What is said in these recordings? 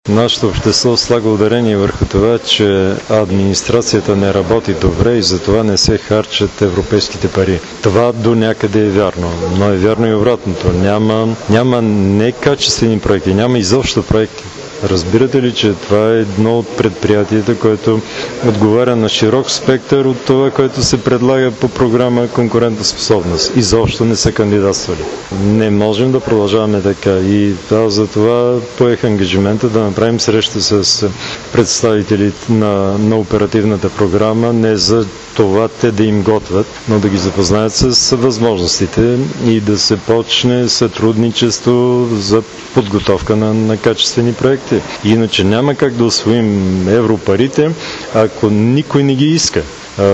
Нашето общество слага ударение върху това, че администрацията не работи добре и затова не се харчат европейските пари. Това до някъде е вярно, но е вярно и обратното. Няма некачествени проекти, няма изобщо проекти. Разбирате ли, че това е едно от предприятията, което отговаря на широк спектър от това, което се предлага по програма конкурентоспособност. Изобщо не са кандидатствали. Не можем да продължаваме така и за това поех ангажимента да направим среща с представители на оперативната програма, не за това те да им готвят, но да ги запознаят с възможностите и да се почне сътрудничество за подготовка на качествени проекти. Иначе няма как да усвоим европарите, ако никой не ги иска.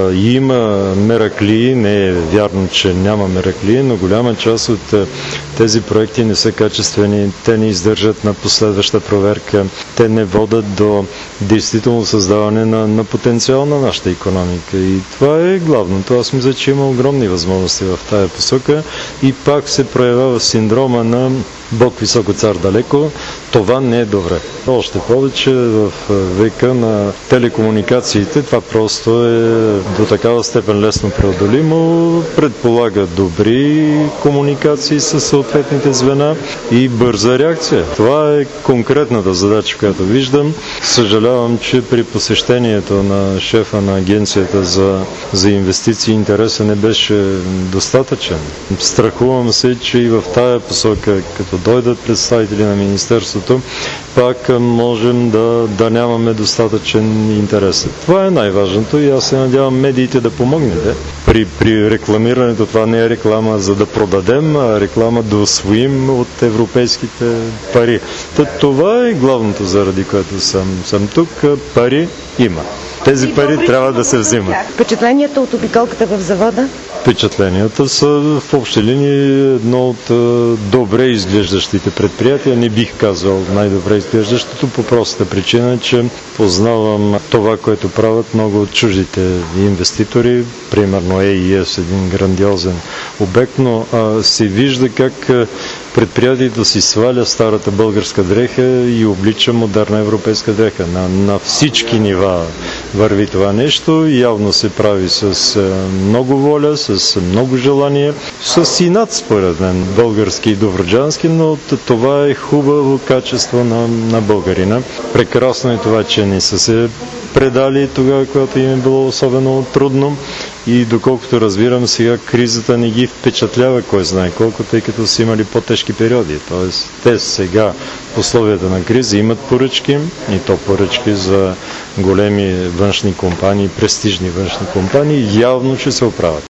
Има мераклии, не е вярно, че няма мераклии, но голяма част от тези проекти не са качествени, те не издържат на последваща проверка, те не водят до действително създаване на потенциал на нашата икономика. И това е главното. Аз мисля, че има огромни възможности в тая посока и пак се проявява синдрома на Бог високо, цар далеко. Това не е добре. Още повече в века на телекомуникациите това просто е до такава степен лесно преодолимо, предполага добри комуникации с съответните звена и бърза реакция. Това е конкретната задача, която виждам. Съжалявам, че при посещението на шефа на агенцията за инвестиции интереса не беше достатъчен. Страхувам се, че и в тая посока, като дойдат представители на Министерството, пак можем да нямаме достатъчен интерес. Това е най-важното и аз се надявам медиите да помогнете. При рекламирането това не е реклама за да продадем, а реклама да усвоим от европейските пари. Това е главното, заради което съм тук. Пари има. Тези пари трябва да се взимат. Впечатленията от обиколката в завода? Впечатленията са в общи линии едно от добре изглеждащите предприятия. Не бих казал най-добре изглеждащото по простата причина, че познавам това, което правят много от чуждите инвеститори. Примерно AES, един грандиозен обект, но се вижда как предприятието си сваля старата българска дреха и облича модерна европейска дреха. На всички нива върви това нещо. Явно се прави с много воля, с много желание, с инат според мен, български и добруджански, но това е хубаво качество на българина. Прекрасно е това, че не са се предали тогава, когато им е било особено трудно и доколкото разбирам, сега кризата не ги впечатлява кой знае колко, тъй като са имали по-тежки периоди. Тоест, те сега в условията на криза имат поръчки и то поръчки за големи външни компании, престижни външни компании, явно ще се оправят.